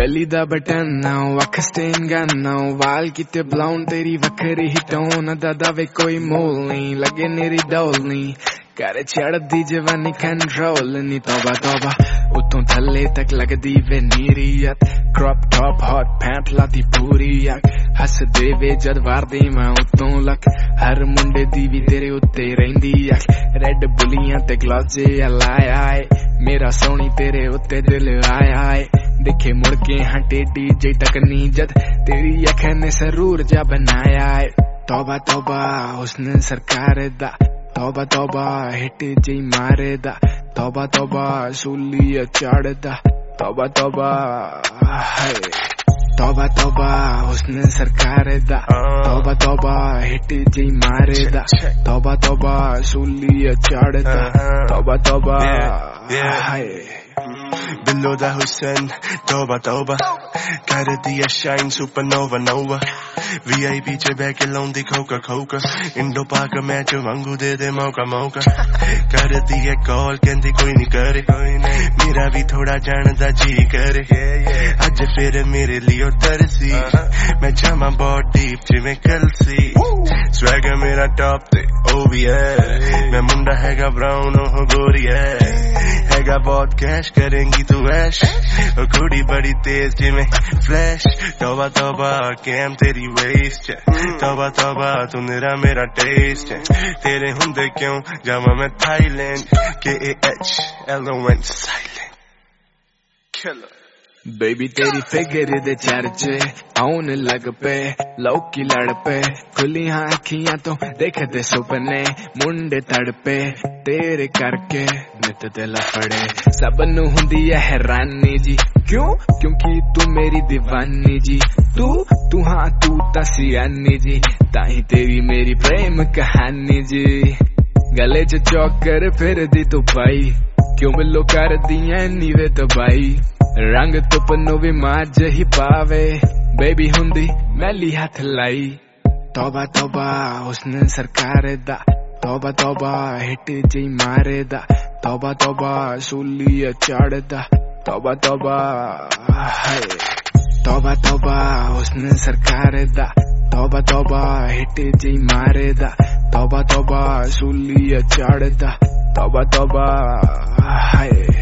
belly da button now वख stain gun now वाल किते blown तेरी वखरी ही टोन दादा वे कोई मोल नहीं लगे मेरी डोल नहीं करे चढ़ दी जवानी कंट्रोल नहीं तौबा तौबा उतों थल्ले तक लगदी वे नीरियत क्रॉप टॉप हॉट पैंट लाती पूरी अक हस देवे जद वारदी मैं उतों लक हर मुंडे दी भी तेरे उत्ते रहिंदी अक रेड बुलियां ते ग्लाजे लाया आए मेरा सोनी तेरे उत्ते दिल आया आए दिखे मुड़ के हाँ टेडी जे तकनी जद तेरी अखन ने सरूर जा बनाया है तौबा तौबा उसने सरकार दा तौबा तौबा हिट जी मारे दा तौबा तौबा सूली चाड़ दा तौबा तौबा हाय तौबा तौबा उसने सरकार दा तौबा तौबा हिट जी मारे दा तौबा तौबा सूली चाड़ दा तौबा तौबा हाय Below the Hussein, Toba Toba Kar diya shine supernova nova VIP ch back alone the Coca Coca Indo Pak match wangu de de mauka mauka Kar diya call kendi koi nahi kare Mera bhi thoda janda ji kare Aaj fir mere liye tarsi Main jama bahut deep jive kalsi Swagger mera top te oh yeah Main munda haiga brown oh gori hai हैगा बहुत cash करेंगी तू ऐश और कुड़ी बड़ी तेज जिमें flash तौबा तौबा कैम तेरी वेस्ट है तौबा तौबा तू मेरा टेस्ट है तेरे हुंदे क्यों जावा मैं Thailand KAHLON silent killer baby तेरी फिगर दे चर्चे आउन लग पे लौकी लड़ पे खुली हाँ अखियां तो देखते सुपने मुंडे तड़पे तेरे करके नित दिल फड़े सब नू हुंदी है हैरानी जी क्यों क्योंकि तू मेरी दीवानी जी तू हाँ तू तसियानी जी ताही तेरी मेरी प्रेम कहानी जी गले च चौकर फिर दी तू पाई क्यों मिलो कर दिया नीवे तबाई रंग तुपनो भी माज ही पावे बेबी हुंदी मैली हाथ लाई तौबा तौबा उसने सरकार दा तौबा तौबा हिट जी मारे दा तौबा तौबा सूली चाड़ दा तौबा तौबा हाय तौबा तौबा उसने सरकार दा तौबा तौबा हिट जी मारे दा तौबा तौबा सूली चाड़ दा तौबा तौबा हाय